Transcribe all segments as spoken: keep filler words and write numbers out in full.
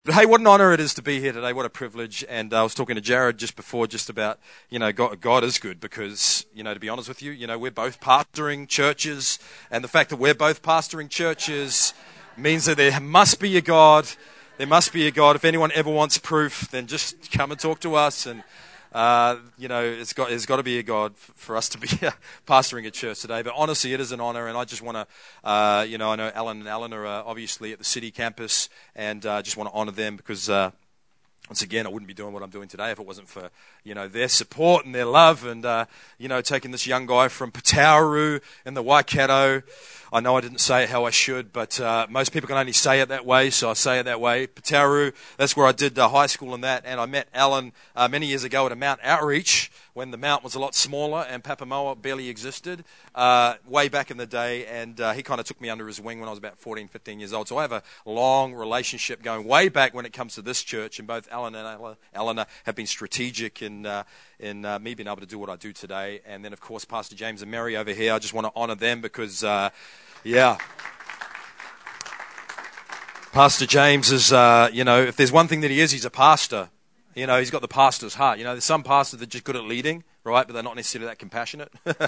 But hey, what an honor it is to be here today. What a privilege. And uh, I was talking to Jared just before, just about, you know, God, God is good because, you know, to be honest with you, you know, we're both pastoring churches. And the fact that we're both pastoring churches means that there must be a God. There must be a God. If anyone ever wants proof, then just come and talk to us. And, uh, you know, it's got, there's got to be a God for us to be pastoring a church today. But honestly, it is an honor. And I just want to, uh, you know, I know Alan and Alan are uh, obviously at the city campus. And I uh, just want to honor them because, uh, once again, I wouldn't be doing what I'm doing today if it wasn't for, you know, their support and their love and, uh, you know, taking this young guy from Patauru in the Waikato. I know I didn't say it how I should, but uh, most people can only say it that way, so I say it that way. Patauru, that's where I did uh, high school and that, and I met Alan uh, many years ago at a Mount Outreach when the mount was a lot smaller and Papamoa barely existed, uh, way back in the day, and uh, he kind of took me under his wing when I was about fourteen, fifteen years old. So I have a long relationship going way back when it comes to this church, and both Alan and Eleanor have been strategic in, uh, in uh, me being able to do what I do today. And then, of course, Pastor James and Mary over here, I just want to honor them because... Uh, Yeah. Pastor James is, uh, you know, if there's one thing that he is, he's a pastor. You know, he's got the pastor's heart. You know, there's some pastors that are just good at leading, right? But they're not necessarily that compassionate.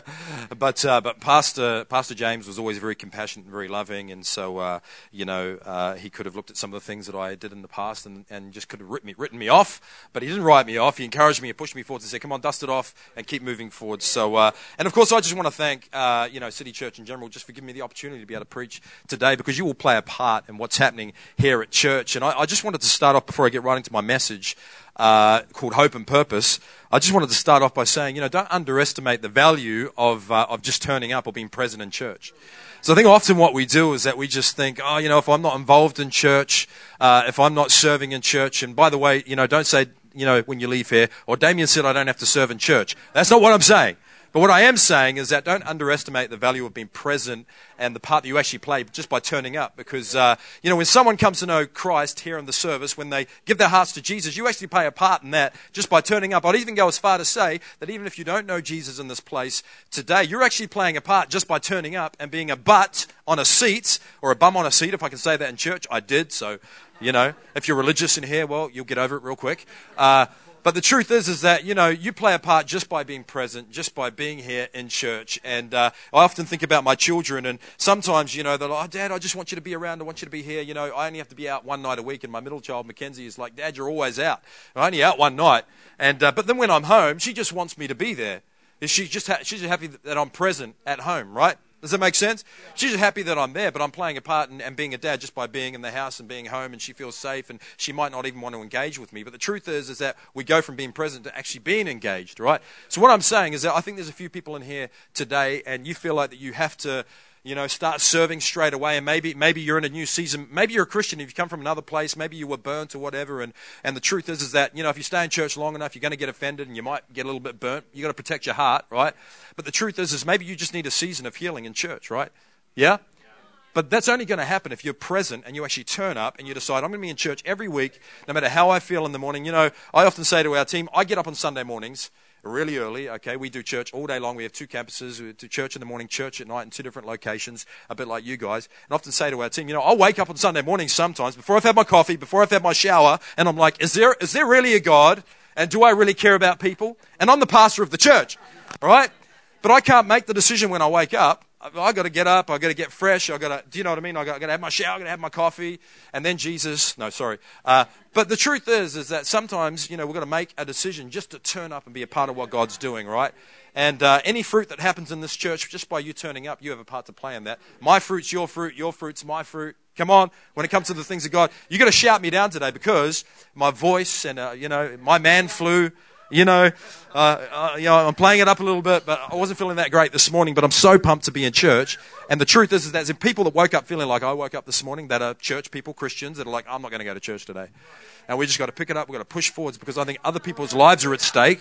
but uh, but Pastor Pastor James was always very compassionate and very loving. And so, uh, you know, uh, he could have looked at some of the things that I did in the past and, and just could have written me, written me off. But he didn't write me off. He encouraged me and pushed me forward and said, come on, dust it off and keep moving forward. So, uh, and of course, I just want to thank, uh, you know, City Church in general just for giving me the opportunity to be able to preach today because you will play a part in what's happening here at church. And I, I just wanted to start off before I get right into my message. Uh, called Hope and Purpose. I just wanted to start off by saying, you know, don't underestimate the value of uh, of just turning up or being present in church. So I think often what we do is that we just think, oh, you know, if I'm not involved in church, uh, if I'm not serving in church, and by the way, you know, don't say, you know, when you leave here, or Damien said I don't have to serve in church. That's not what I'm saying. But what I am saying is that don't underestimate the value of being present and the part that you actually play just by turning up. Because, uh, you know, when someone comes to know Christ here in the service, when they give their hearts to Jesus, you actually play a part in that just by turning up. I'd even go as far to say that even if you don't know Jesus in this place today, you're actually playing a part just by turning up and being a butt on a seat, or a bum on a seat, if I can say that in church. I did, so, you know, if you're religious in here, well, you'll get over it real quick. Uh, But the truth is, is that, you know, you play a part just by being present, just by being here in church. And uh, I often think about my children, and sometimes, you know, they're like, oh, Dad, I just want you to be around. I want you to be here. You know, I only have to be out one night a week. And my middle child, Mackenzie, is like, Dad, you're always out. I'm only out one night. And uh, but then when I'm home, she just wants me to be there. She just ha- she's just happy that I'm present at home, right? Does that make sense? Yeah. She's just happy that I'm there, but I'm playing a part in, and being a dad just by being in the house and being home, and she feels safe, and she might not even want to engage with me. But the truth is, is that we go from being present to actually being engaged, right? So what I'm saying is that I think there's a few people in here today, and you feel like that you have to, you know, start serving straight away, and maybe maybe you're in a new season. Maybe you're a Christian if you come from another place. Maybe you were burnt or whatever. And, and the truth is, is that, you know, if you stay in church long enough, you're going to get offended and you might get a little bit burnt. You've got to protect your heart, right? But the truth is, is maybe you just need a season of healing in church, right? Yeah? But that's only going to happen if you're present and you actually turn up and you decide, I'm going to be in church every week, no matter how I feel in the morning. You know, I often say to our team, I get up on Sunday mornings really early, okay? We do church all day long. We have two campuses. We do church in the morning, church at night in two different locations, a bit like you guys. And I often say to our team, you know, I'll wake up on Sunday mornings sometimes before I've had my coffee, before I've had my shower, and I'm like, is there is there really a God? And do I really care about people? And I'm the pastor of the church, all right? But I can't make the decision when I wake up. I got to get up. I got to get fresh. I got to. Do you know what I mean? I got to have my shower. I got to have my coffee, and then Jesus. No, sorry. Uh, but the truth is, is that sometimes, you know, we've got to make a decision just to turn up and be a part of what God's doing, right? And uh, any fruit that happens in this church, just by you turning up, you have a part to play in that. My fruit's your fruit. Your fruit's my fruit. Come on. When it comes to the things of God, you got to shout me down today because my voice and uh, you know, my man flu. You know, uh, uh, you know, I'm playing it up a little bit, but I wasn't feeling that great this morning. But I'm so pumped to be in church. And the truth is, is that there's people that woke up feeling like I woke up this morning that are church people, Christians, that are like, I'm not going to go to church today. And we just got to pick it up. We've got to push forwards because I think other people's lives are at stake.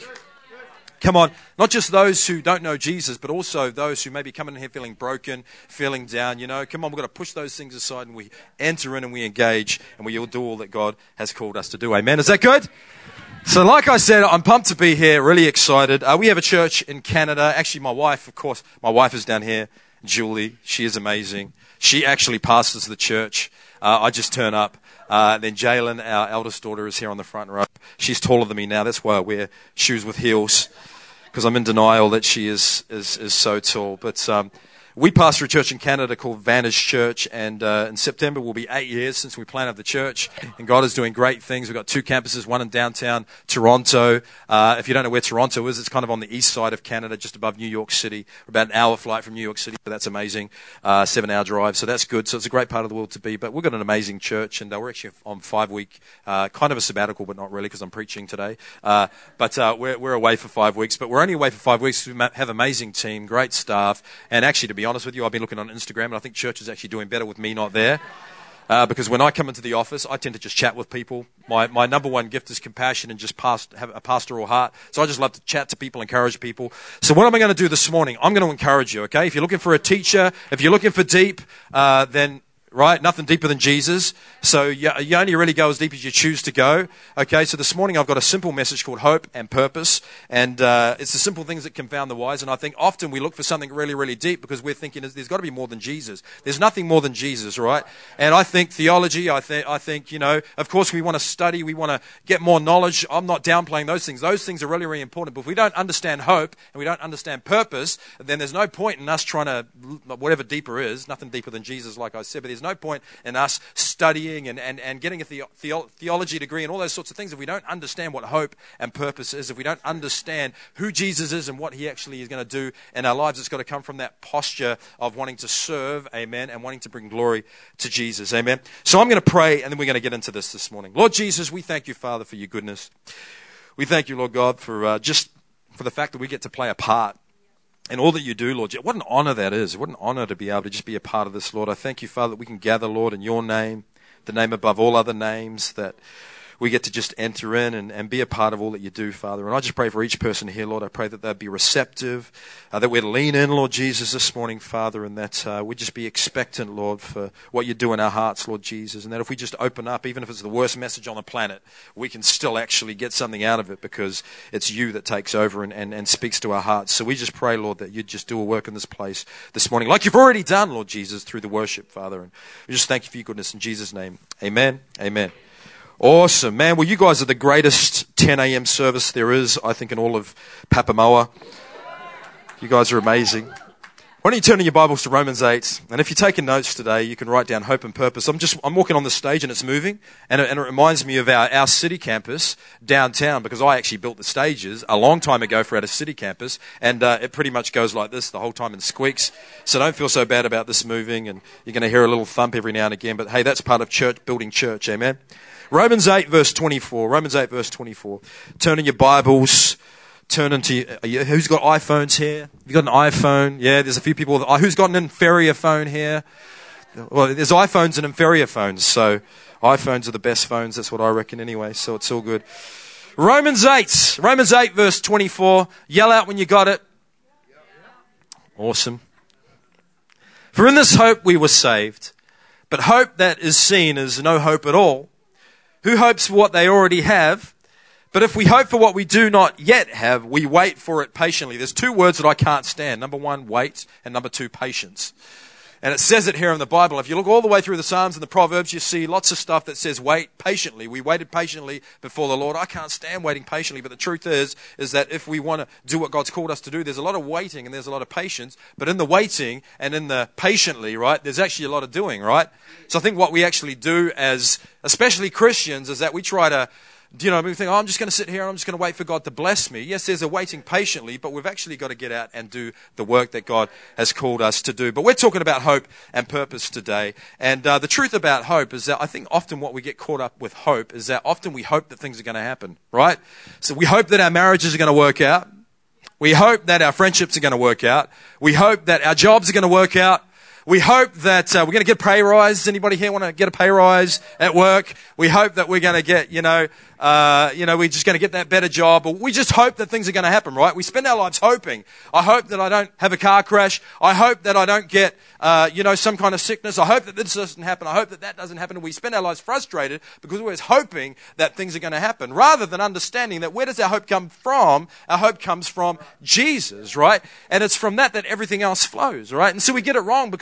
Come on, not just those who don't know Jesus, but also those who may be coming in here feeling broken, feeling down. You know, come on, we've got to push those things aside and we enter in and we engage and we all do all that God has called us to do. Amen. Is that good? So like I said, I'm pumped to be here, really excited. Uh, we have a church in Canada. Actually, my wife, of course, my wife is down here, Julie. She is amazing. She actually pastors the church. uh, I just turn up. Uh, then Jalen, our eldest daughter, is here on the front row. She's taller than me now. That's why I wear shoes with heels, because I'm in denial that she is is, is so tall. But um, we pastor a church in Canada called Vantage Church, and uh, in September will be eight years since we planted the church, and God is doing great things. We've got two campuses, one in downtown Toronto. Uh, if you don't know where Toronto is, it's kind of on the east side of Canada, just above New York City. We're about an hour flight from New York City, so that's amazing. Uh, seven-hour drive, so that's good. So it's a great part of the world to be. But we've got an amazing church, and uh, we're actually on five-week, uh, kind of a sabbatical, but not really, because I'm preaching today. Uh, but uh, we're, we're away for five weeks. But we're only away for five weeks. We have an amazing team, great staff, and actually, to be honest with you, I've been looking on Instagram, and I think church is actually doing better with me not there. Uh, because when I come into the office, I tend to just chat with people. My my number one gift is compassion and just past, have a pastoral heart. So I just love to chat to people, encourage people. So what am I going to do this morning? I'm going to encourage you, okay? If you're looking for a teacher, if you're looking for deep, uh, then... right? Nothing deeper than Jesus. So you, you only really go as deep as you choose to go. Okay, so this morning I've got a simple message called Hope and Purpose. And uh, it's the simple things that confound the wise. And I think often we look for something really, really deep because we're thinking there's got to be more than Jesus. There's nothing more than Jesus, right? And I think theology, I, th- I think, you know, of course we want to study, we want to get more knowledge. I'm not downplaying those things. Those things are really, really important. But if we don't understand hope and we don't understand purpose, then there's no point in us trying to, whatever deeper is, nothing deeper than Jesus, like I said, but there's no point in us studying and, and, and getting a the, the, theology degree and all those sorts of things if we don't understand what hope and purpose is, if we don't understand who Jesus is and what he actually is going to do in our lives. It's got to come from that posture of wanting to serve, amen, and wanting to bring glory to Jesus, amen. So I'm going to pray, and then we're going to get into this this morning. Lord Jesus, we thank you, Father, for your goodness. We thank you, Lord God, for uh, just for the fact that we get to play a part and all that you do, Lord. What an honor that is. What an honor to be able to just be a part of this, Lord. I thank you, Father, that we can gather, Lord, in your name, the name above all other names, that we get to just enter in and, and be a part of all that you do, Father. And I just pray for each person here, Lord. I pray that they'd be receptive, uh, that we'd lean in, Lord Jesus, this morning, Father, and that uh, we'd just be expectant, Lord, for what you do in our hearts, Lord Jesus. And that if we just open up, even if it's the worst message on the planet, we can still actually get something out of it because it's you that takes over and, and, and speaks to our hearts. So we just pray, Lord, that you'd just do a work in this place this morning, like you've already done, Lord Jesus, through the worship, Father. And we just thank you for your goodness in Jesus' name. Amen. Amen. Awesome, man. Well, you guys are the greatest ten a.m. service there is, I think, in all of Papamoa. You guys are amazing. Why don't you turn in your Bibles to Romans eight? And if you're taking notes today, you can write down hope and purpose. I'm just, I'm walking on the stage and it's moving. And it, and it reminds me of our, our city campus downtown, because I actually built the stages a long time ago for our city campus. And uh, it pretty much goes like this the whole time and squeaks. So don't feel so bad about this moving. And you're going to hear a little thump every now and again. But hey, that's part of church, building church. Amen. Romans eight verse twenty-four. Romans eight verse twenty-four. Turn in your Bibles. Turn into, you, who's got iPhones here? You got an iPhone? Yeah, there's a few people. That, who's got an inferior phone here? Well, there's iPhones and inferior phones. So iPhones are the best phones. That's what I reckon anyway. So it's all good. Romans eight. Romans eight verse twenty-four. Yell out when you got it. Awesome. For in this hope we were saved. But hope that is seen is no hope at all. Who hopes for what they already have? But if we hope for what we do not yet have, we wait for it patiently. There's two words that I can't stand. Number one, wait, and number two, patience. And it says it here in the Bible. If you look all the way through the Psalms and the Proverbs, you see lots of stuff that says wait patiently. We waited patiently before the Lord. I can't stand waiting patiently, but the truth is, is that if we want to do what God's called us to do, there's a lot of waiting and there's a lot of patience. But in the waiting and in the patiently, right, there's actually a lot of doing, right? So I think what we actually do as, especially Christians, is that we try to, you know, we think, oh, I'm just going to sit here and I'm just going to wait for God to bless me. Yes, there's a waiting patiently, but we've actually got to get out and do the work that God has called us to do. But we're talking about hope and purpose today. And uh, the truth about hope is that I think often what we get caught up with hope is that often we hope that things are going to happen, right? So we hope that our marriages are going to work out. We hope that our friendships are going to work out. We hope that our jobs are going to work out. We hope that uh, we're going to get a pay rise. Anybody here want to get a pay rise at work? We hope that we're going to get, you know, uh, you know, we're just going to get that better job. Or we just hope that things are going to happen, right? We spend our lives hoping. I hope that I don't have a car crash. I hope that I don't get, uh, you know, some kind of sickness. I hope that this doesn't happen. I hope that that doesn't happen. And we spend our lives frustrated because we're always hoping that things are going to happen, rather than understanding that where does our hope come from? Our hope comes from Jesus, right? And it's from that that everything else flows, right? And so we get it wrong because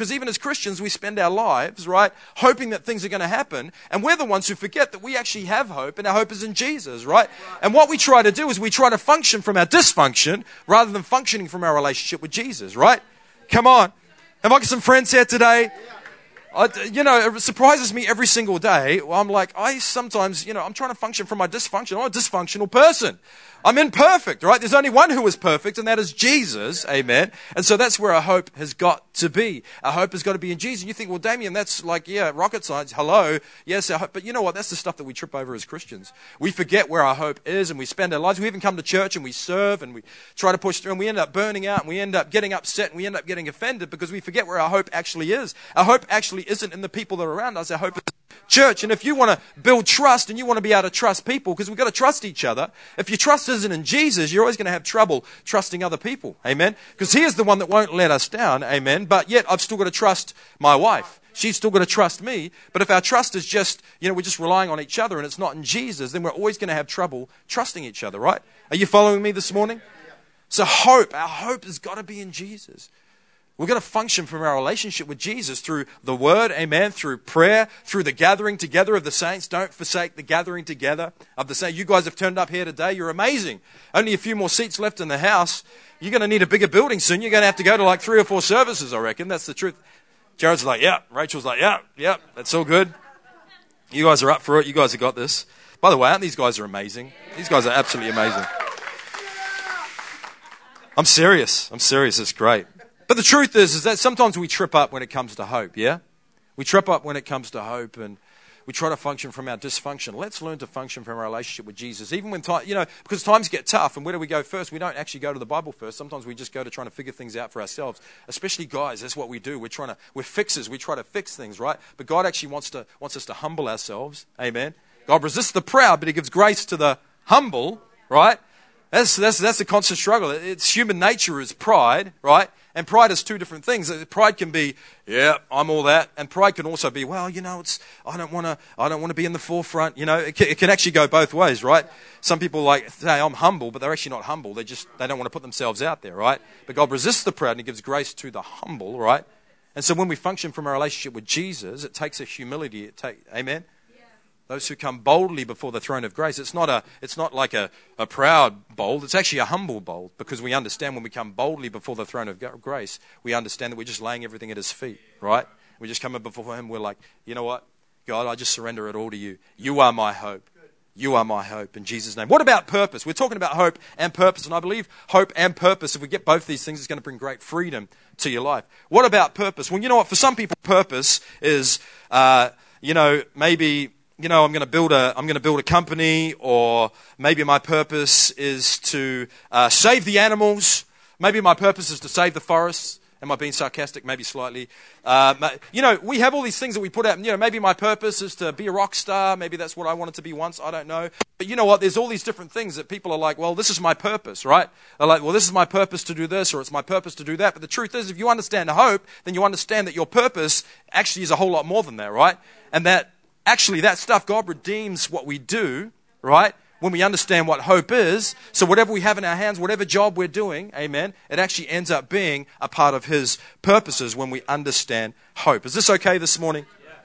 Because even as Christians, we spend our lives, right, hoping that things are going to happen. And we're the ones who forget that we actually have hope, and our hope is in Jesus, right? And what we try to do is we try to function from our dysfunction rather than functioning from our relationship with Jesus, right? Come on. Have I got some friends here today? I, you know, it surprises me every single day. I'm like, I sometimes, you know, I'm trying to function from my dysfunction. I'm a dysfunctional person. I'm imperfect, right? There's only one who is perfect, and that is Jesus. Amen. And so that's where our hope has got to be. Our hope has got to be in Jesus. And you think, well, Damien, that's like, yeah, rocket science. Hello. Yes, our hope. But you know what? That's the stuff that we trip over as Christians. We forget where our hope is, and we spend our lives. We even come to church and we serve and we try to push through, and we end up burning out, and we end up getting upset, and we end up getting offended because we forget where our hope actually is. Our hope actually isn't in the people that are around us. Our hope is in church. And if you want to build trust and you want to be able to trust people, because we've got to trust each other, if your trust isn't in Jesus, you're always going to have trouble trusting other people. Amen. Because he is the one that won't let us down. Amen. But yet I've still got to trust my wife. She's still got to trust me. But if our trust is just, you know, we're just relying on each other and it's not in Jesus, then we're always going to have trouble trusting each other, right? Are you following me this morning? So hope, our hope has got to be in Jesus. We're going to function from our relationship with Jesus through the Word, amen, through prayer, through the gathering together of the saints. Don't forsake the gathering together of the saints. You guys have turned up here today. You're amazing. Only a few more seats left in the house. You're going to need a bigger building soon. You're going to have to go to like three or four services, I reckon. That's the truth. Jared's like, yeah. Rachel's like, yeah, yeah, that's all good. You guys are up for it. You guys have got this. By the way, aren't these guys are amazing? These guys are absolutely amazing. I'm serious. I'm serious. It's great. But the truth is, is that sometimes we trip up when it comes to hope, yeah? We trip up when it comes to hope, and we try to function from our dysfunction. Let's learn to function from our relationship with Jesus. Even when time, you know, because times get tough, and where do we go first? We don't actually go to the Bible first. Sometimes we just go to trying to figure things out for ourselves. Especially guys, that's what we do. We're trying to, we're fixers. We try to fix things, right? But God actually wants to wants us to humble ourselves. Amen. God resists the proud, but he gives grace to the humble, right? That's that's that's a constant struggle. It's human nature is pride, right? And pride is two different things. Pride can be, yeah, I'm all that, and pride can also be, well, you know, it's I don't want to, I don't want to be in the forefront. You know, it can, it can actually go both ways, right? Some people like say I'm humble, but they're actually not humble. They just they don't want to put themselves out there, right? But God resists the proud and he gives grace to the humble, right? And so when we function from our relationship with Jesus, it takes a humility. It take, amen. Those who come boldly before the throne of grace. It's not a. It's not like a, a proud bold. It's actually a humble bold, because we understand when we come boldly before the throne of grace, we understand that we're just laying everything at his feet, right? We just come before him. We're like, you know what, God, I just surrender it all to you. You are my hope. You are my hope in Jesus' name. What about purpose? We're talking about hope and purpose, and I believe hope and purpose, if we get both these things, it's going to bring great freedom to your life. What about purpose? Well, you know what? For some people, purpose is, uh, you know, maybe... You know, I'm going to build a, I'm going to build a company, or maybe my purpose is to uh, save the animals. Maybe my purpose is to save the forests. Am I being sarcastic? Maybe slightly. Uh, you know, we have all these things that we put out. You know, maybe my purpose is to be a rock star. Maybe that's what I wanted to be once. I don't know. But you know what? There's all these different things that people are like, well, this is my purpose, right? They're like, well, this is my purpose to do this, or it's my purpose to do that. But the truth is, if you understand hope, then you understand that your purpose actually is a whole lot more than that, right? And that actually, that stuff, God redeems what we do, right? When we understand what hope is. So whatever we have in our hands, whatever job we're doing, amen, it actually ends up being a part of his purposes when we understand hope. Is this okay this morning?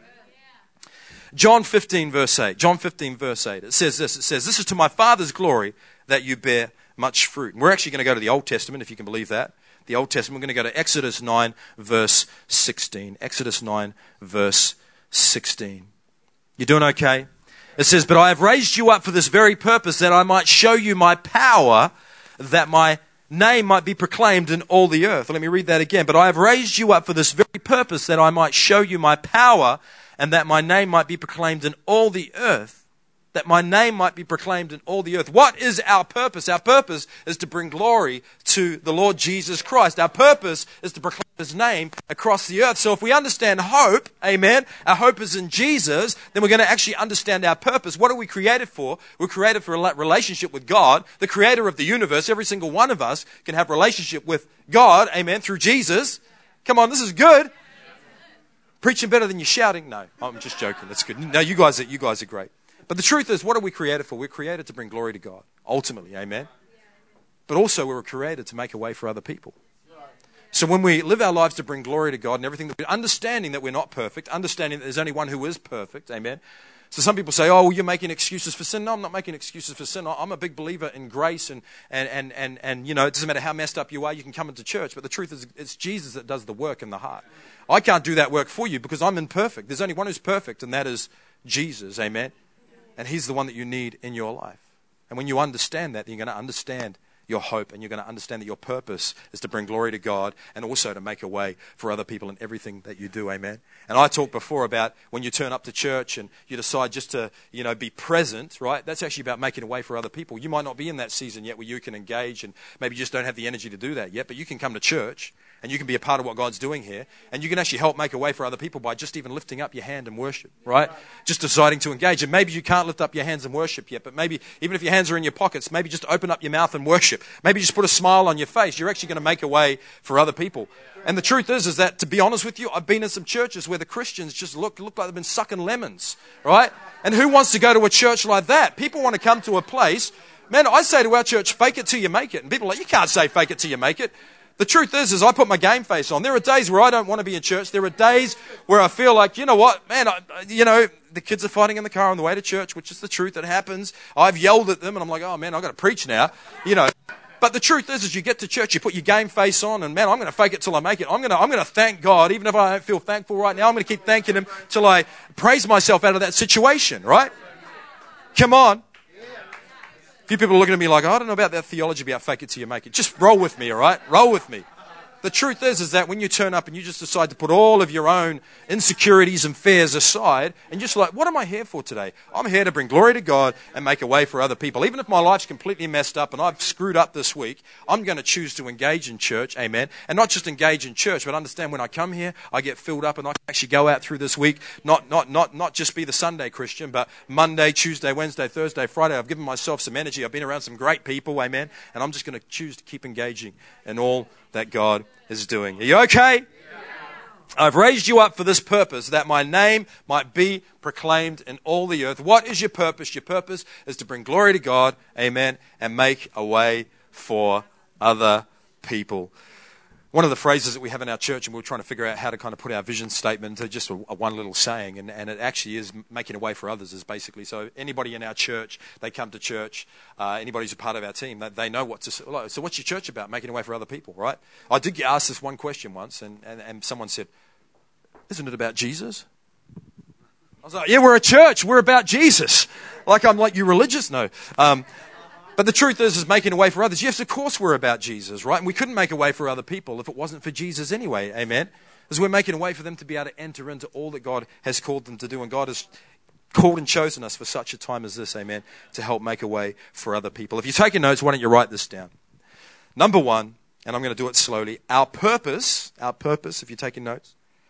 Yeah. John fifteen, verse eight. John fifteen, verse eight. It says this. It says, this is to my Father's glory that you bear much fruit. And we're actually going to go to the Old Testament, if you can believe that. The Old Testament. We're going to go to Exodus nine, verse sixteen. Exodus nine, verse sixteen. You doing okay? It says, but I have raised you up for this very purpose, that I might show you my power, that my name might be proclaimed in all the earth. Let me read that again. But I have raised you up for this very purpose, that I might show you my power, and that my name might be proclaimed in all the earth. That my name might be proclaimed in all the earth. What is our purpose? Our purpose is to bring glory to the Lord Jesus Christ. Our purpose is to proclaim his name across the earth. So if we understand hope, amen, our hope is in Jesus, then we're going to actually understand our purpose. What are we created for? We're created for a relationship with God, the creator of the universe. Every single one of us can have a relationship with God, amen, through Jesus. Come on, this is good. Preaching better than you're shouting? No, I'm just joking. That's good. No, you guys are, you guys are great. But the truth is, what are we created for? We're created to bring glory to God, ultimately, amen? But also we were created to make a way for other people. So when we live our lives to bring glory to God and everything, that we're understanding that we're not perfect, understanding that there's only one who is perfect, amen. So some people say, oh, well, you're making excuses for sin. No, I'm not making excuses for sin. I'm a big believer in grace, and, and, and, and, and you know, it doesn't matter how messed up you are, you can come into church. But the truth is, it's Jesus that does the work in the heart. I can't do that work for you because I'm imperfect. There's only one who's perfect, and that is Jesus, amen. And he's the one that you need in your life. And when you understand that, then you're going to understand your hope, and you're going to understand that your purpose is to bring glory to God and also to make a way for other people in everything that you do, amen. And I talked before about when you turn up to church and you decide just to, you know, be present, right? That's actually about making a way for other people. You might not be in that season yet where you can engage, and maybe you just don't have the energy to do that yet, but you can come to church and you can be a part of what God's doing here, and you can actually help make a way for other people by just even lifting up your hand and worship, right? Just deciding to engage. And maybe you can't lift up your hands and worship yet, but maybe even if your hands are in your pockets, maybe just open up your mouth and worship. Maybe just put a smile on your face. You're actually going to make a way for other people. And the truth is, is that, to be honest with you, I've been in some churches where the Christians just look, look like they've been sucking lemons, right? And who wants to go to a church like that? People want to come to a place. Man, I say to our church, fake it till you make it. And people are like, you can't say fake it till you make it. The truth is, is I put my game face on. There are days where I don't want to be in church. There are days where I feel like, you know what, man, I, you know, the kids are fighting in the car on the way to church, which is the truth. It happens. I've yelled at them, and I'm like, oh, man, I've got to preach now, you know. But the truth is, is you get to church, you put your game face on, and man, I'm going to fake it till I make it. I'm going to, I'm going to thank God, even if I don't feel thankful right now. I'm going to keep thanking Him till I praise myself out of that situation, right? Come on. A few people are looking at me like, oh, I don't know about that theology about fake it till you make it. Just roll with me, all right? Roll with me. The truth is, is that when you turn up and you just decide to put all of your own insecurities and fears aside, and you're just like, what am I here for today? I'm here to bring glory to God and make a way for other people. Even if my life's completely messed up and I've screwed up this week, I'm going to choose to engage in church, amen. And not just engage in church, but understand when I come here, I get filled up and I can actually go out through this week, not, not, not, not just be the Sunday Christian, but Monday, Tuesday, Wednesday, Thursday, Friday. I've given myself some energy. I've been around some great people, amen. And I'm just going to choose to keep engaging in all that God is doing. Are you okay? Yeah. I've raised you up for this purpose, that my name might be proclaimed in all the earth. What is your purpose? Your purpose is to bring glory to God, amen, and make a way for other people. One of the phrases that we have in our church, and we we're trying to figure out how to kind of put our vision statement into just a, a one little saying, and, and it actually is making a way for others, is basically. So anybody in our church, they come to church, uh, anybody who's a part of our team, they, they know what to say. So what's your church about? Making a way for other people, right? I did get asked this one question once, and, and, and someone said, isn't it about Jesus? I was like, yeah, we're a church. We're about Jesus. Like I'm like, you religious? No. Um, But the truth is, is making a way for others. Yes, of course we're about Jesus, right? And we couldn't make a way for other people if it wasn't for Jesus anyway, amen? Because we're making a way for them to be able to enter into all that God has called them to do. And God has called and chosen us for such a time as this, amen, to help make a way for other people. If you're taking notes, why don't you write this down? Number one, and I'm going to do it slowly, our purpose, our purpose, if you're taking notes,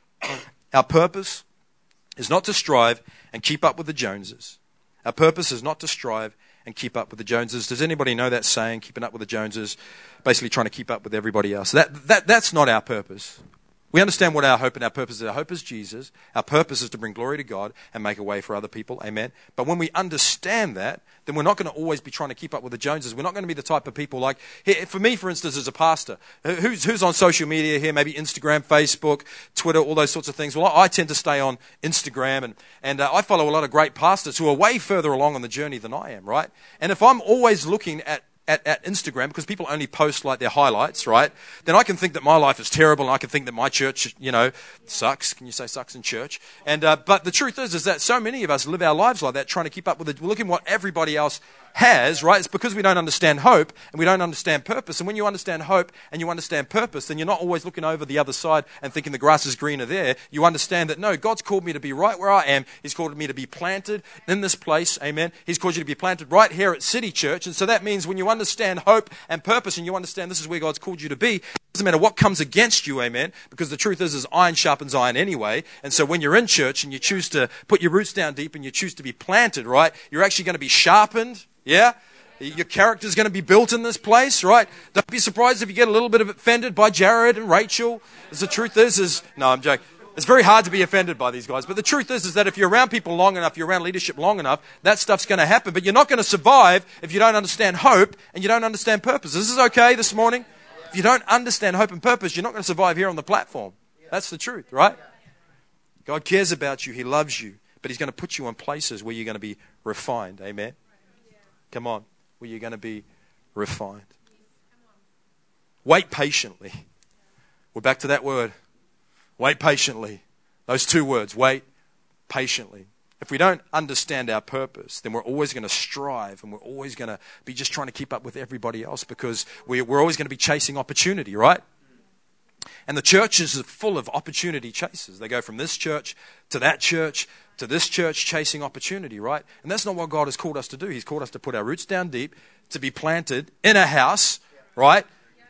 our purpose is not to strive and keep up with the Joneses. Our purpose is not to strive and keep up with the Joneses. Does anybody know that saying, keeping up with the Joneses? Basically trying to keep up with everybody else. That, that, that's not our purpose. We understand what our hope and our purpose is. Our hope is Jesus. Our purpose is to bring glory to God and make a way for other people. Amen. But when we understand that, then we're not going to always be trying to keep up with the Joneses. We're not going to be the type of people like, here, for me, for instance, as a pastor, who's, who's on social media here, maybe Instagram, Facebook, Twitter, all those sorts of things. Well, I, I tend to stay on Instagram, and, and uh, I follow a lot of great pastors who are way further along on the journey than I am, right? And if I'm always looking at At, at Instagram, because people only post like their highlights, right? Then I can think that my life is terrible, and I can think that my church, you know, sucks. Can you say sucks in church? And uh, but the truth is, is that so many of us live our lives like that, trying to keep up with it. We're looking at what everybody else has, right? It's because we don't understand hope and we don't understand purpose. And when you understand hope and you understand purpose, then you're not always looking over the other side and thinking the grass is greener there. You understand that, no, God's called me to be right where I am. He's called me to be planted in this place, amen. He's called you to be planted right here at City Church. And so that means when you understand hope and purpose and you understand this is where God's called you to be, it doesn't matter what comes against you, amen, because the truth is, is iron sharpens iron anyway. And so when you're in church and you choose to put your roots down deep and you choose to be planted, right, you're actually going to be sharpened. Yeah? Your character's going to be built in this place, right? Don't be surprised if you get a little bit of offended by Jared and Rachel. As the truth is, is, no, I'm joking. It's very hard to be offended by these guys. But the truth is, is that if you're around people long enough, you're around leadership long enough, that stuff's going to happen. But you're not going to survive if you don't understand hope and you don't understand purpose. Is this okay this morning? If If you don't understand hope and purpose, you're not going to survive here on the platform. That's the truth, right? God cares about you. He loves you. But he's going to put you in places where you're going to be refined. Amen? Come on. Where you're going to be refined. Wait patiently. We're back to that word. Wait patiently. Those two words. Wait patiently. If we don't understand our purpose, then we're always going to strive and we're always going to be just trying to keep up with everybody else because we're, we're always going to be chasing opportunity, right? And the churches are full of opportunity chasers. They go from this church to that church to this church chasing opportunity, right? And that's not what God has called us to do. He's called us to put our roots down deep, to be planted in a house, right?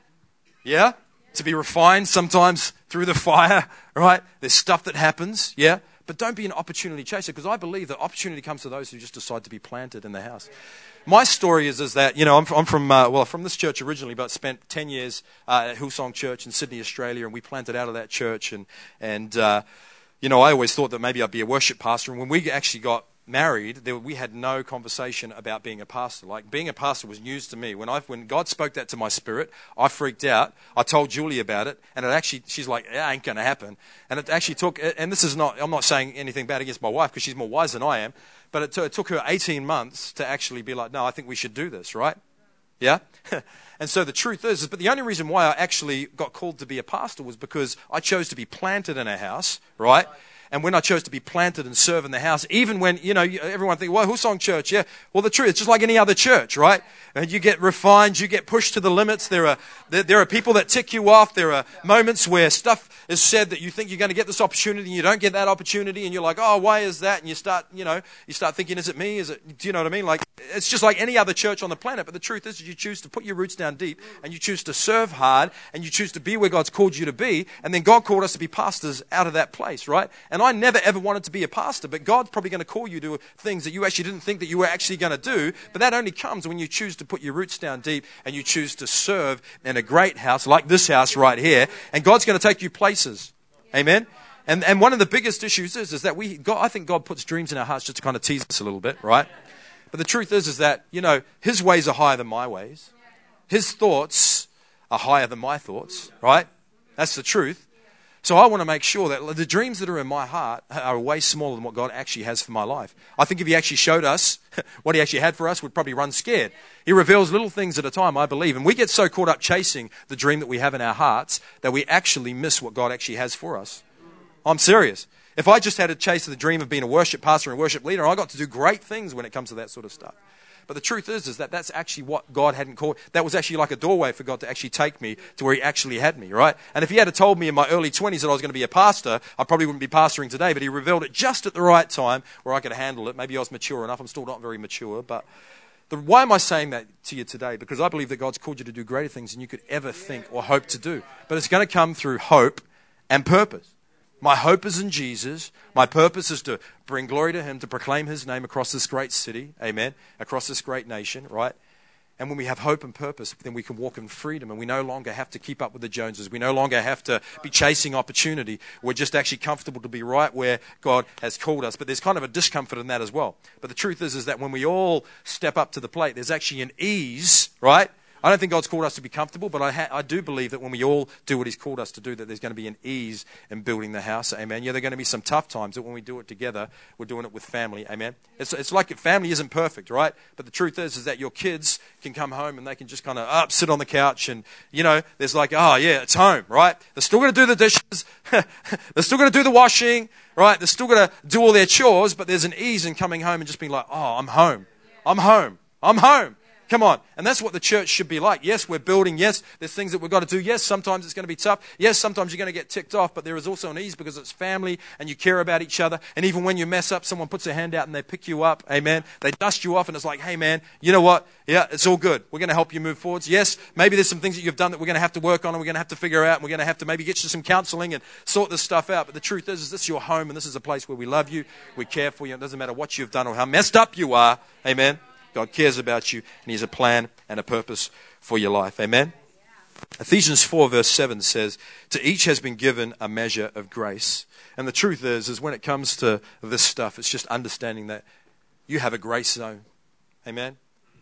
Yeah? To be refined sometimes through the fire, right? There's stuff that happens, yeah? But don't be an opportunity chaser because I believe that opportunity comes to those who just decide to be planted in the house. My story is, is that, you know, I'm, I'm from, uh, well, from this church originally, but spent ten years uh, at Hillsong Church in Sydney, Australia, and we planted out of that church. And, and uh, you know, I always thought that maybe I'd be a worship pastor. And when we actually got married, there, we had no conversation about being a pastor. Like, being a pastor was news to me. When I, when God spoke that to my spirit, I freaked out. I told Julie about it, and it actually, she's like, it ain't going to happen. And it actually took, and this is not, I'm not saying anything bad against my wife, because she's more wise than I am, but it, t- it took her eighteen months to actually be like, no, I think we should do this, right? Yeah? And so the truth is, but the only reason why I actually got called to be a pastor was because I chose to be planted in a house, right? And when I chose to be planted and serve in the house, even when, you know, everyone thinks, well, Hillsong Church, yeah. Well, the truth, it's just like any other church, right? And you get refined, you get pushed to the limits. There are there, there are people that tick you off. There are moments where stuff is said that you think you're going to get this opportunity and you don't get that opportunity. And you're like, oh, why is that? And you start, you know, you start thinking, is it me? Is it, do you know what I mean? Like, it's just like any other church on the planet. But the truth is, you choose to put your roots down deep and you choose to serve hard and you choose to be where God's called you to be. And then God called us to be pastors out of that place, right? And I never ever wanted to be a pastor, but God's probably going to call you to things that you actually didn't think that you were actually going to do. But that only comes when you choose to put your roots down deep and you choose to serve in a great house like this house right here. And God's going to take you places. Amen. And and one of the biggest issues is, is that we, God, I think God puts dreams in our hearts just to kind of tease us a little bit, right? But the truth is, is that, you know, his ways are higher than my ways. His thoughts are higher than my thoughts, right? That's the truth. So I want to make sure that the dreams that are in my heart are way smaller than what God actually has for my life. I think if he actually showed us what he actually had for us, we'd probably run scared. He reveals little things at a time, I believe. And we get so caught up chasing the dream that we have in our hearts that we actually miss what God actually has for us. I'm serious. If I just had to chase the dream of being a worship pastor and worship leader, I got to do great things when it comes to that sort of stuff. But the truth is, is that that's actually what God hadn't called. That was actually like a doorway for God to actually take me to where he actually had me, right? And if he had told me in my early twenties that I was going to be a pastor, I probably wouldn't be pastoring today, but he revealed it just at the right time where I could handle it. Maybe I was mature enough. I'm still not very mature, but the, why am I saying that to you today? Because I believe that God's called you to do greater things than you could ever think or hope to do. But it's going to come through hope and purpose. My hope is in Jesus. My purpose is to bring glory to him, to proclaim his name across this great city, amen, across this great nation, right? And when we have hope and purpose, then we can walk in freedom and we no longer have to keep up with the Joneses. We no longer have to be chasing opportunity. We're just actually comfortable to be right where God has called us. But there's kind of a discomfort in that as well. But the truth is, is that when we all step up to the plate, there's actually an ease, right? I don't think God's called us to be comfortable, but I, ha- I do believe that when we all do what he's called us to do, that there's going to be an ease in building the house, amen. Yeah, there are going to be some tough times, but when we do it together, we're doing it with family, amen. It's, it's like family isn't perfect, right? But the truth is, is that your kids can come home and they can just kind of up, sit on the couch and, you know, there's like, oh yeah, it's home, right? They're still going to do the dishes. They're still going to do the washing, right? They're still going to do all their chores, but there's an ease in coming home and just being like, oh, I'm home. I'm home. I'm home. Come on. And that's what the church should be like. Yes, we're building. Yes, there's things that we've got to do. Yes, sometimes it's going to be tough. Yes, sometimes you're going to get ticked off, but there is also an ease because it's family and you care about each other. And even when you mess up, someone puts their hand out and they pick you up. Amen. They dust you off and it's like, hey man, you know what? Yeah, it's all good. We're going to help you move forwards. Yes, maybe there's some things that you've done that we're going to have to work on and we're going to have to figure out and we're going to have to maybe get you some counseling and sort this stuff out. But the truth is, is this is your home and this is a place where we love you. We care for you. It doesn't matter what you've done or how messed up you are. Amen. God cares about you, and he has a plan and a purpose for your life. Amen? Ephesians four verse seven says, to each has been given a measure of grace. And the truth is, is when it comes to this stuff, it's just understanding that you have a grace zone. Amen?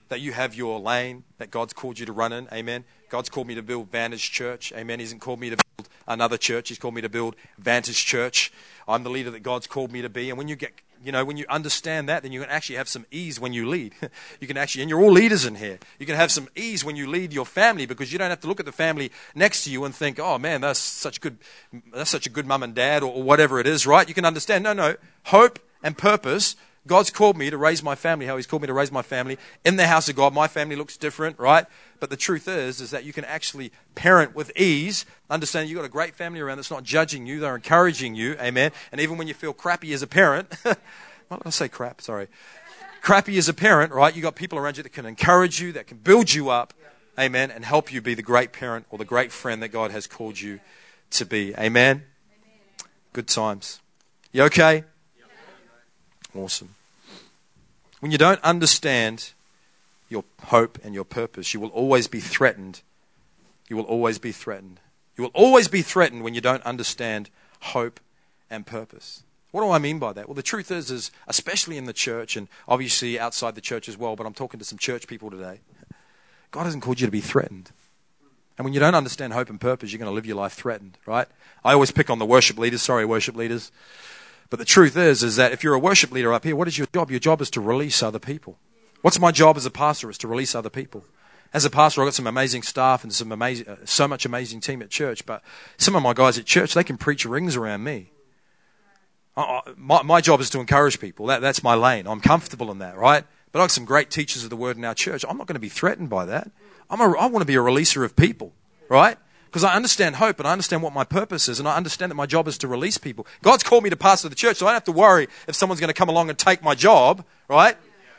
that you have your lane that God's called you to run in. Amen. God's called me to build Vantage Church. Amen. He hasn't called me to build another church. He's called me to build Vantage Church. I'm the leader that God's called me to be. And when you get, you know, when you understand that, then you can actually have some ease when you lead. You can actually, and you're all leaders in here. You can have some ease when you lead your family, because you don't have to look at the family next to you and think, oh man, that's such good, that's such a good mum and dad, or, or whatever it is, right? You can understand, no, no, hope and purpose. God's called me to raise my family, how he's called me to raise my family in the house of God. My family looks different, right? But the truth is, is that you can actually parent with ease, understand you've got a great family around that's not judging you, they're encouraging you, amen? And even when you feel crappy as a parent, why did I say crap? Sorry. Crappy as a parent, right? You've got people around you that can encourage you, that can build you up, amen, and help you be the great parent or the great friend that God has called you to be, amen? Good times. You okay? Awesome. When you don't understand your hope and your purpose, you will always be threatened. You will always be threatened. You will always be threatened when you don't understand hope and purpose. What do I mean by that? Well, the truth is, is especially in the church, and obviously outside the church as well, but I'm talking to some church people today, God hasn't called you to be threatened. And when you don't understand hope and purpose, you're going to live your life threatened, right? I always pick on the worship leaders. Sorry, worship leaders. But the truth is, is that if you're a worship leader up here, what is your job? Your job is to release other people. What's my job as a pastor? Is to release other people. As a pastor, I've got some amazing staff and some amazing, uh, so much amazing team at church. But some of my guys at church, they can preach rings around me. I, I, my, my job is to encourage people. That, that's my lane. I'm comfortable in that, right? But I've got some great teachers of the word in our church. I'm not going to be threatened by that. I'm a, I want to be a releaser of people, right? Because I understand hope and I understand what my purpose is, and I understand that my job is to release people. God's called me to pastor the church, so I don't have to worry if someone's going to come along and take my job, right?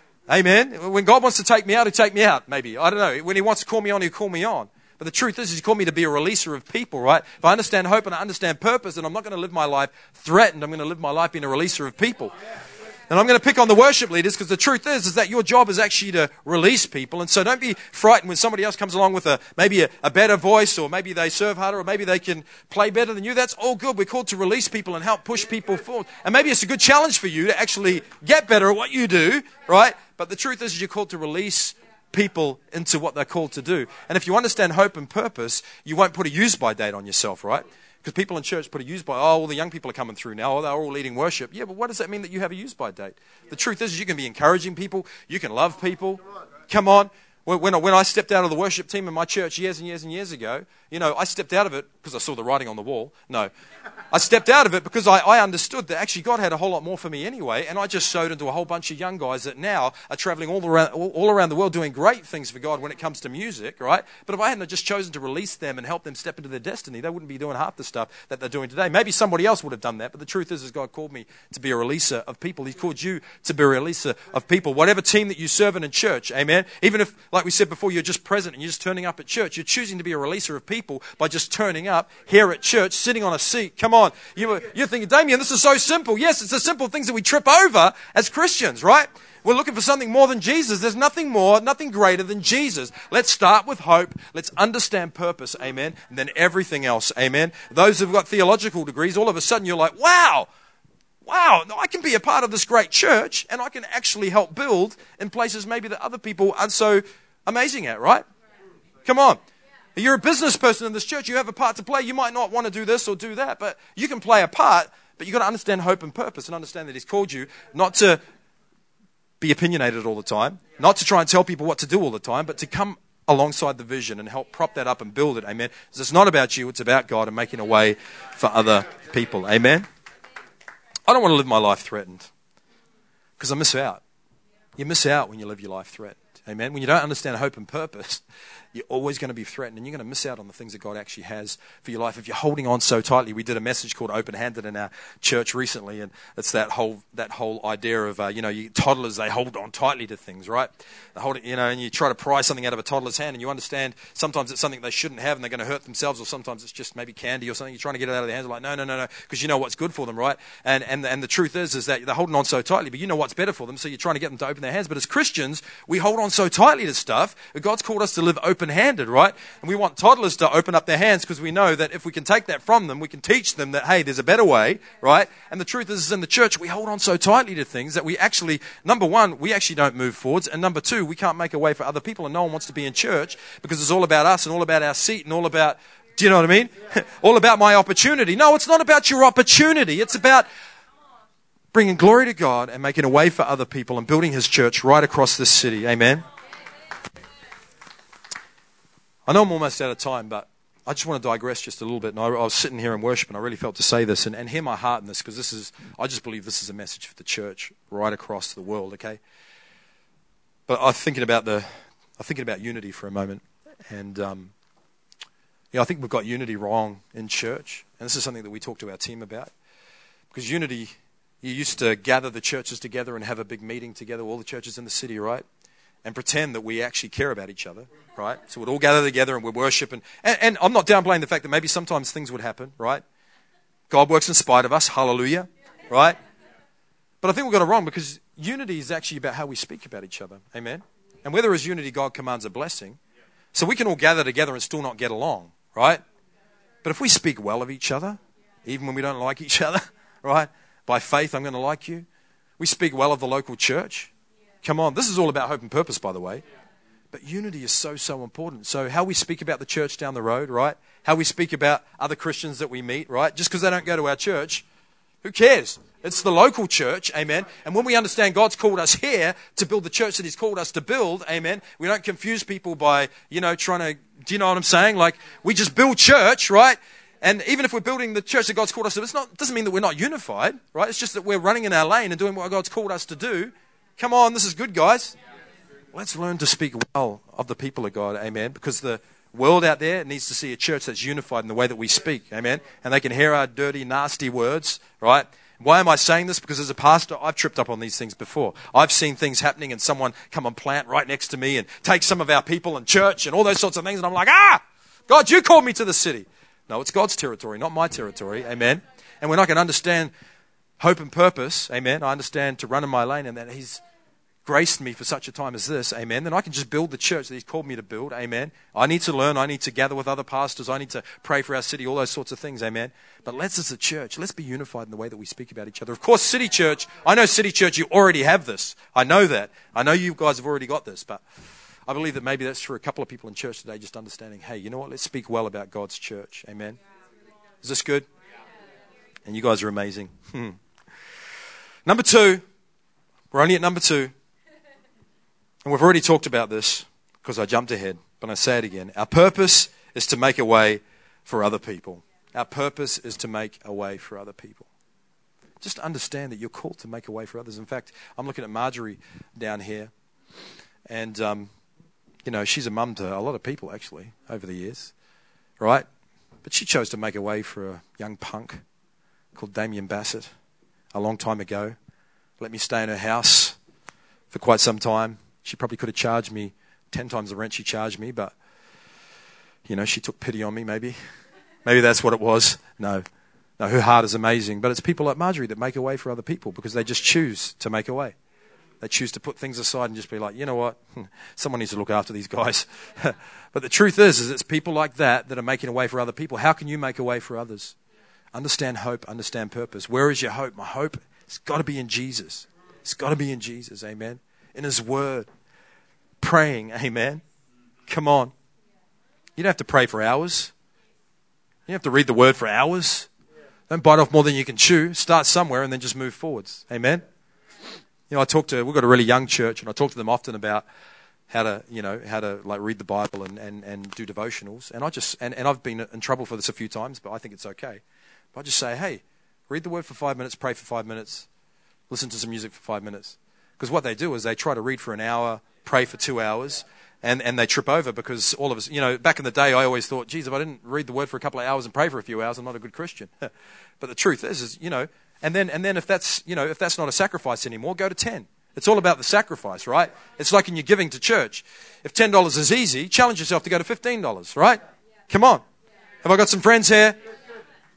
Amen. When God wants to take me out, he'll take me out, maybe. I don't know. When he wants to call me on, he'll call me on. But the truth is, he's called me to be a releaser of people, right? If I understand hope and I understand purpose, then I'm not going to live my life threatened. I'm going to live my life being a releaser of people. And I'm going to pick on the worship leaders, because the truth is, is that your job is actually to release people. And so don't be frightened when somebody else comes along with a maybe a, a better voice, or maybe they serve harder, or maybe they can play better than you. That's all good. We're called to release people and help push people forward. And maybe it's a good challenge for you to actually get better at what you do, right? But the truth is, is you're called to release people into what they're called to do. And if you understand hope and purpose, you won't put a use-by date on yourself, right? Because people in church put a use-by, oh, all the young people are coming through now, oh, they're all leading worship. Yeah, but what does that mean that you have a use-by date? The truth is, you can be encouraging people, you can love people. Come on. When I, when I stepped out of the worship team in my church years and years and years ago, you know, I stepped out of it because I saw the writing on the wall. No. I stepped out of it because I, I understood that actually God had a whole lot more for me anyway, and I just sowed into a whole bunch of young guys that now are traveling all around, all, all around the world doing great things for God when it comes to music, right? But if I hadn't just chosen to release them and help them step into their destiny, they wouldn't be doing half the stuff that they're doing today. Maybe somebody else would have done that, but the truth is, is God called me to be a releaser of people. He's called you to be a releaser of people. Whatever team that you serve in in church, amen? Even if, like we said before, you're just present and you're just turning up at church, you're choosing to be a releaser of people by just turning up here at church, sitting on a seat. Come on. You, you're thinking, Damien, this is so simple. Yes, it's the simple things that we trip over as Christians, right? We're looking for something more than Jesus. There's nothing more, nothing greater than Jesus. Let's start with hope. Let's understand purpose, amen, and then everything else, amen. Those who've got theological degrees, all of a sudden you're like, wow, wow, I can be a part of this great church, and I can actually help build in places maybe that other people aren't so amazing at, right? Come on. You're a business person in this church. You have a part to play. You might not want to do this or do that, but you can play a part. But you've got to understand hope and purpose and understand that he's called you not to be opinionated all the time, not to try and tell people what to do all the time, but to come alongside the vision and help prop that up and build it. Amen. Because it's not about you. It's about God and making a way for other people. Amen. I don't want to live my life threatened, because I miss out. You miss out when you live your life threatened. Amen. When you don't understand hope and purpose, you're always going to be threatened, and you're going to miss out on the things that God actually has for your life if you're holding on so tightly. We did a message called Open Handed in our church recently, and it's that whole that whole idea of uh, you know, you, toddlers, they hold on tightly to things, right? They hold it, you know, and you try to pry something out of a toddler's hand, and you understand sometimes it's something they shouldn't have, and they're going to hurt themselves, or sometimes it's just maybe candy or something. You're trying to get it out of their hands, like no, no, no, no, because you know what's good for them, right? And and and the truth is, is that they're holding on so tightly, but you know what's better for them, so you're trying to get them to open their hands. But as Christians, we hold on so tightly to stuff. God's called us to live open-handed, right? And we want toddlers to open up their hands because we know that if we can take that from them, we can teach them that, hey, there's a better way, right? And the truth is, in the church, we hold on so tightly to things that we actually, number one, we actually don't move forwards. And number two, we can't make a way for other people. And no one wants to be in church because it's all about us and all about our seat and all about, do you know what I mean? All about my opportunity. No, it's not about your opportunity. It's about bringing glory to God and making a way for other people and building his church right across this city. Amen? I know I'm almost out of time, but I just want to digress just a little bit. And I, I was sitting here in worship and I really felt to say this and, and hear my heart in this because this is, I just believe this is a message for the church right across the world, okay? But I'm thinking about the, I'm thinking about unity for a moment. And, um, you know, I think we've got unity wrong in church. And this is something that we talk to our team about. Because unity, you used to gather the churches together and have a big meeting together, all the churches in the city, right? And pretend that we actually care about each other, right? So we'd all gather together and we'd worship. And, and, and I'm not downplaying the fact that maybe sometimes things would happen, right? God works in spite of us, hallelujah, right? But I think we've got it wrong because unity is actually about how we speak about each other, amen? And where there is unity, God commands a blessing. So we can all gather together and still not get along, right? But if we speak well of each other, even when we don't like each other, right? By faith, I'm going to like you. We speak well of the local church. Come on, this is all about hope and purpose, by the way. But unity is so, so important. So how we speak about the church down the road, right? How we speak about other Christians that we meet, right? Just because they don't go to our church, who cares? It's the local church, amen. And when we understand God's called us here to build the church that he's called us to build, amen, we don't confuse people by, you know, trying to, do you know what I'm saying? Like, we just build church, right? And even if we're building the church that God's called us to, it's not, it doesn't mean that we're not unified, right? It's just that we're running in our lane and doing what God's called us to do. Come on, this is good, guys. Let's learn to speak well of the people of God, amen, because the world out there needs to see a church that's unified in the way that we speak, amen, and they can hear our dirty, nasty words, right? Why am I saying this? Because as a pastor, I've tripped up on these things before. I've seen things happening and someone come and plant right next to me and take some of our people and church and all those sorts of things, and I'm like, ah, God, you called me to the city. No, it's God's territory, not my territory, amen. And when I can understand hope and purpose, amen, I understand to run in my lane and that he's graced me for such a time as this, amen, then I can just build the church that he's called me to build, amen. I need to learn, I need to gather with other pastors, I need to pray for our city, all those sorts of things, amen. But let's as a church, let's be unified in the way that we speak about each other. Of course, City Church, I know City Church, you already have this. I know that. I know you guys have already got this, but I believe that maybe that's for a couple of people in church today, just understanding, hey, you know what, let's speak well about God's church, amen. Is this good? And you guys are amazing. Number two, we're only at number two. And we've already talked about this because I jumped ahead, but I say it again. Our purpose is to make a way for other people. Our purpose is to make a way for other people. Just understand that you're called to make a way for others. In fact, I'm looking at Marjorie down here. And, um, you know, she's a mum to a lot of people, actually, over the years. Right? But she chose to make a way for a young punk called Damien Bassett a long time ago. Let me stay in her house for quite some time. She probably could have charged me ten times the rent she charged me, but, you know, she took pity on me, maybe. Maybe that's what it was. No. No, her heart is amazing. But it's people like Marjorie that make a way for other people because they just choose to make a way. They choose to put things aside and just be like, you know what? Someone needs to look after these guys. But the truth is, is it's people like that that are making a way for other people. How can you make a way for others? Understand hope, understand purpose. Where is your hope? My hope has got to be in Jesus. It's got to be in Jesus, amen. In his word. Praying, amen. Come on. You don't have to pray for hours. You don't have to read the word for hours. Don't bite off more than you can chew. Start somewhere and then just move forwards. Amen. You know, I talk to, we've got a really young church, and I talk to them often about how to, you know, how to like read the Bible and, and, and do devotionals. And I just, and, and I've been in trouble for this a few times, but I think it's okay. But I just say, hey, read the word for five minutes, pray for five minutes, listen to some music for five minutes. Because what they do is they try to read for an hour, pray for two hours, and, and they trip over because all of us, you know, back in the day, I always thought, geez, if I didn't read the word for a couple of hours and pray for a few hours, I'm not a good Christian. But the truth is, is, you know, and then, and then if that's, you know, if that's not a sacrifice anymore, go to ten. It's all about the sacrifice, right? It's like in your giving to church. If ten dollars is easy, challenge yourself to go to fifteen dollars, right? Come on. Have I got some friends here?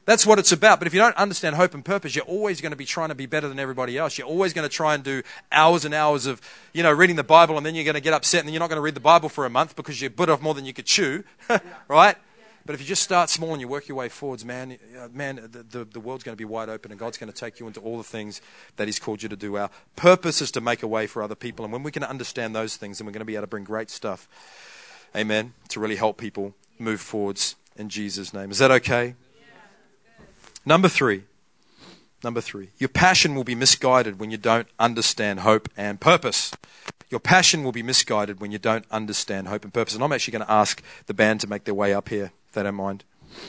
That's what it's about. But if you don't understand hope and purpose, you're always going to be trying to be better than everybody else. You're always going to try and do hours and hours of, you know, reading the Bible, and then you're going to get upset, and then you're not going to read the Bible for a month because you bit off more than you could chew, right? But if you just start small and you work your way forwards, man, uh, man, the, the, the world's going to be wide open, and God's going to take you into all the things that He's called you to do. Our purpose is to make a way for other people, and when we can understand those things, then we're going to be able to bring great stuff, amen, to really help people move forwards in Jesus' name. Is that okay? Number three, number three, your passion will be misguided when you don't understand hope and purpose. Your passion will be misguided when you don't understand hope and purpose. And I'm actually going to ask the band to make their way up here, if they don't mind.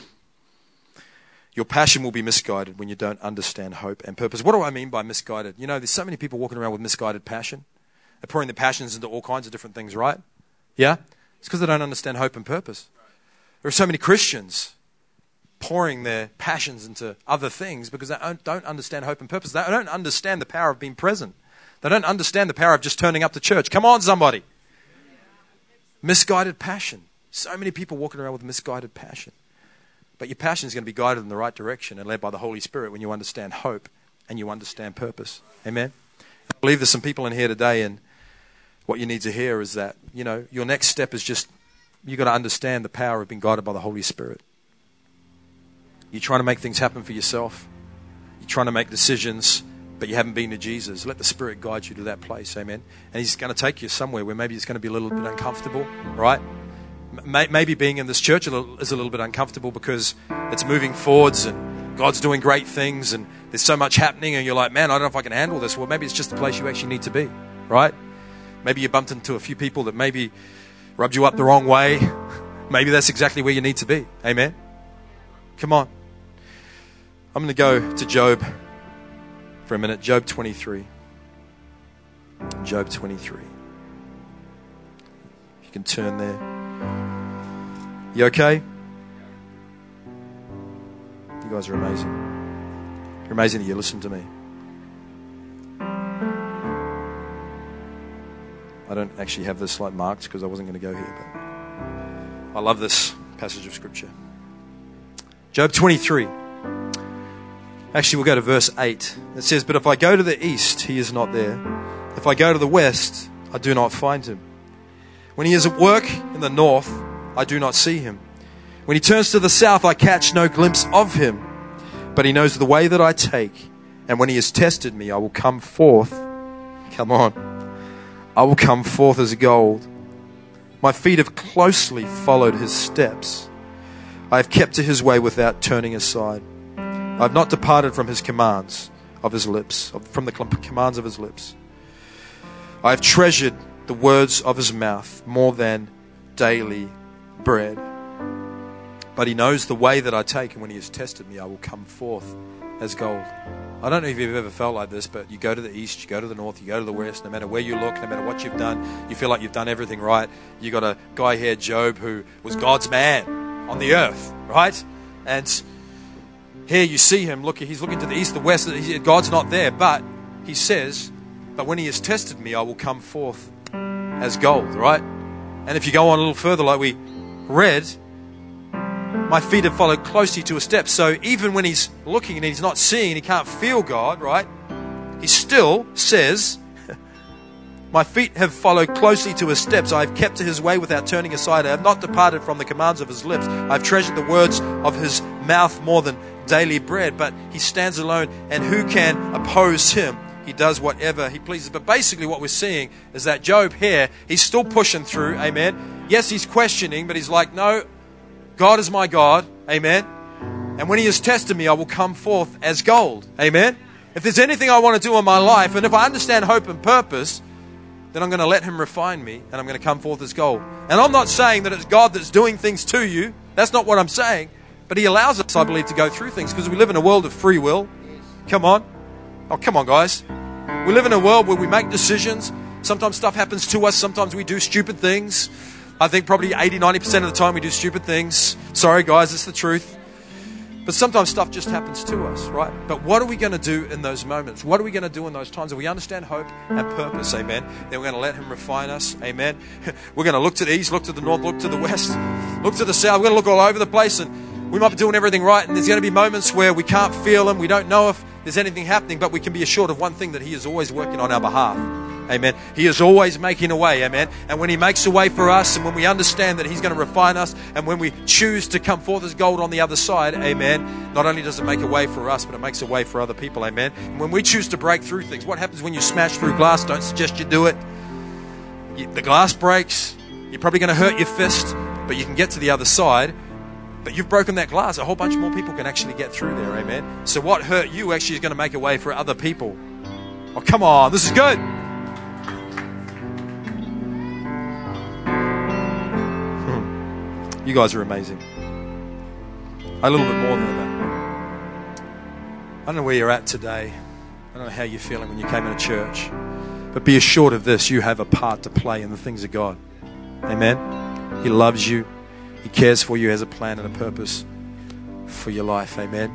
Your passion will be misguided when you don't understand hope and purpose. What do I mean by misguided? You know, there's so many people walking around with misguided passion. They're pouring their passions into all kinds of different things, right? Yeah? It's because they don't understand hope and purpose. There are so many Christians pouring their passions into other things because they don't understand hope and purpose. They don't understand the power of being present. They don't understand the power of just turning up to church. Come on, somebody. Misguided passion. So many people walking around with misguided passion. But your passion is going to be guided in the right direction and led by the Holy Spirit when you understand hope and you understand purpose. Amen? I believe there's some people in here today, and what you need to hear is that, you know, your next step is just, you've got to understand the power of being guided by the Holy Spirit. You're trying to make things happen for yourself. You're trying to make decisions, but you haven't been to Jesus. Let the Spirit guide you to that place, amen? And He's going to take you somewhere where maybe it's going to be a little bit uncomfortable, right? Maybe being in this church is a little bit uncomfortable because it's moving forwards and God's doing great things and there's so much happening and you're like, man, I don't know if I can handle this. Well, maybe it's just the place you actually need to be, right? Maybe you bumped into a few people that maybe rubbed you up the wrong way. Maybe that's exactly where you need to be, amen? Come on. I'm going to go to Job for a minute. Job twenty-three. Job twenty-three. If you can turn there. You okay? You guys are amazing. You're amazing that you listen to me. I don't actually have this like marked because I wasn't going to go here, but I love this passage of Scripture. Job twenty-three. Actually, we'll go to verse eight. It says, but if I go to the east, He is not there. If I go to the west, I do not find Him. When He is at work in the north, I do not see Him. When He turns to the south, I catch no glimpse of Him. But He knows the way that I take. And when He has tested me, I will come forth. Come on. I will come forth as gold. My feet have closely followed His steps. I have kept to His way without turning aside. I have not departed from His commands of His lips, from the commands of His lips. I have treasured the words of His mouth more than daily bread. But He knows the way that I take, and when He has tested me, I will come forth as gold. I don't know if you've ever felt like this, but you go to the east, you go to the north, you go to the west, no matter where you look, no matter what you've done, you feel like you've done everything right. You got a guy here, Job, who was God's man on the earth, right? And here you see him, look, he's looking to the east, the west, God's not there, but he says, but when He has tested me, I will come forth as gold, right? And if you go on a little further, like we read, my feet have followed closely to His steps. So even when he's looking and he's not seeing and he can't feel God, right? He still says, my feet have followed closely to His steps. I have kept to His way without turning aside. I have not departed from the commands of His lips. I have treasured the words of His mouth more than daily bread. But He stands alone, and who can oppose Him? He does whatever He pleases. But basically what we're seeing is that Job here, he's still pushing through, amen. Yes, he's questioning, but he's like, no, God is my God, amen. And when He has tested me, I will come forth as gold, amen. If there's anything I want to do in my life, and if I understand hope and purpose, then I'm going to let Him refine me, and I'm going to come forth as gold. And I'm not saying that it's God that's doing things to you. That's not what I'm saying. But He allows us, I believe, to go through things because we live in a world of free will. Come on. Oh, come on, guys. We live in a world where we make decisions. Sometimes stuff happens to us. Sometimes we do stupid things. I think probably eighty, ninety percent of the time we do stupid things. Sorry, guys, it's the truth. But sometimes stuff just happens to us, right? But what are we going to do in those moments? What are we going to do in those times? If we understand hope and purpose, amen, then we're going to let Him refine us, amen. We're going to look to the east, look to the north, look to the west, look to the south. We're going to look all over the place, and We might be doing everything right, and there's going to be moments where we can't feel Him. We don't know if there's anything happening, but we can be assured of one thing, that He is always working on our behalf. Amen. He is always making a way. Amen. And when He makes a way for us, and when we understand that He's going to refine us, and when we choose to come forth as gold on the other side, amen, not only does it make a way for us, but it makes a way for other people. Amen. And when we choose to break through things, what happens when you smash through glass? Don't suggest you do it. You, the glass breaks. You're probably going to hurt your fist, but you can get to the other side. But you've broken that glass. A whole bunch more people can actually get through there. Amen. So what hurt you actually is going to make a way for other people. Oh, come on. This is good. You guys are amazing. A little bit more than that. I don't know where you're at today. I don't know how you're feeling when you came into church. But be assured of this. You have a part to play in the things of God. Amen. He loves you. He cares for you, has a plan and a purpose for your life. Amen.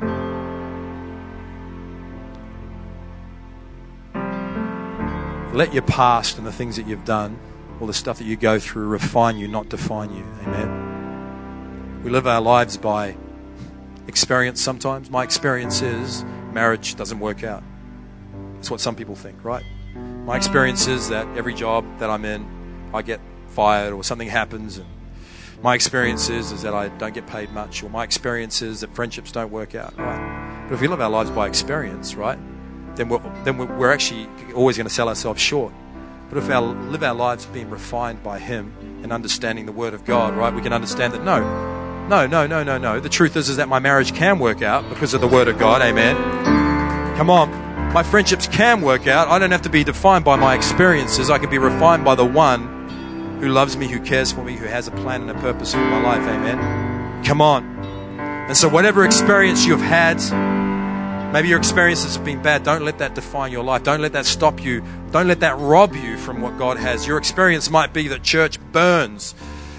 Let your past and the things that you've done, all the stuff that you go through, refine you, not define you. Amen. We live our lives by experience sometimes. My experience is marriage doesn't work out. That's what some people think, right? My experience is that every job that I'm in, I get fired or something happens, and my experience is, is that I don't get paid much, or my experience is that friendships don't work out, right? But if we live our lives by experience, right, then we're, then we're actually always going to sell ourselves short. But if we live our lives being refined by Him and understanding the Word of God, right, we can understand that no, no, no, no, no, no. The truth is, is that my marriage can work out because of the Word of God, amen? Come on. My friendships can work out. I don't have to be defined by my experiences. I can be refined by the one who loves me, who cares for me, who has a plan and a purpose for my life. Amen. Come on. And so whatever experience you've had, maybe your experiences have been bad, don't let that define your life. Don't let that stop you. Don't let that rob you from what God has. Your experience might be that church burns.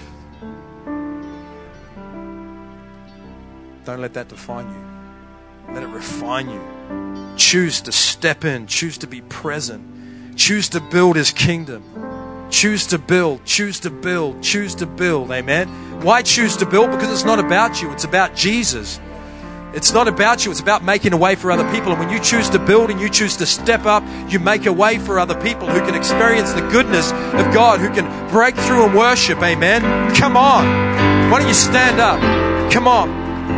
Don't let that define you. Let it refine you. Choose to step in. Choose to be present. Choose to build His kingdom. Choose to build, choose to build, choose to build. Amen. Why choose to build? Because it's not about you. It's about Jesus. It's not about you. It's about making a way for other people. And when you choose to build and you choose to step up, you make a way for other people who can experience the goodness of God, who can break through and worship. Amen. Come on. Why don't you stand up? Come on.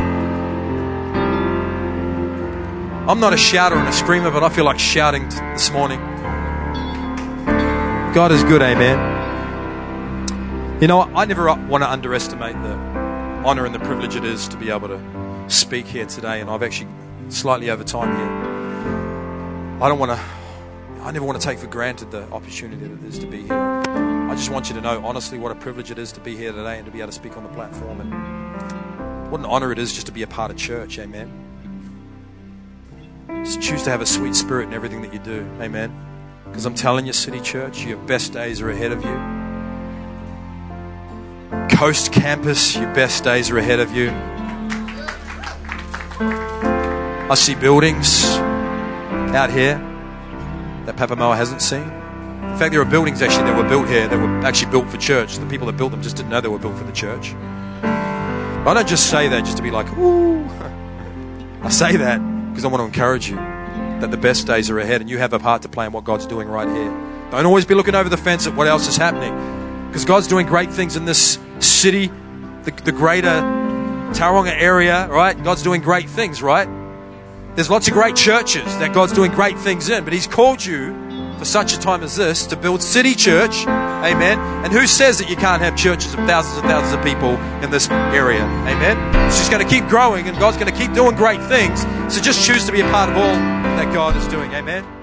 I'm not a shouter and a screamer, but I feel like shouting this morning. God is good, amen. You know, I never want to underestimate the honor and the privilege it is to be able to speak here today, and I've actually slightly over time here. I don't want to, I never want to take for granted the opportunity that it is to be here. I just want you to know, honestly, what a privilege it is to be here today and to be able to speak on the platform, and what an honor it is just to be a part of church, amen. Just choose to have a sweet spirit in everything that you do, amen. Because I'm telling you, City Church, your best days are ahead of you. Coast Campus, your best days are ahead of you. I see buildings out here that Papa Moa hasn't seen. In fact, there are buildings actually that were built here that were actually built for church. The people that built them just didn't know they were built for the church. But I don't just say that just to be like, ooh. I say that because I want to encourage you that the best days are ahead, and you have a part to play in what God's doing right here. Don't always be looking over the fence at what else is happening, because God's doing great things in this city, the, the greater Tauranga area, right? God's doing great things, right? There's lots of great churches that God's doing great things in, but He's called you for such a time as this to build City Church, amen? And who says that you can't have churches of thousands and thousands of people in this area, amen? It's just going to keep growing, and God's going to keep doing great things. So just choose to be a part of all that God is doing, amen?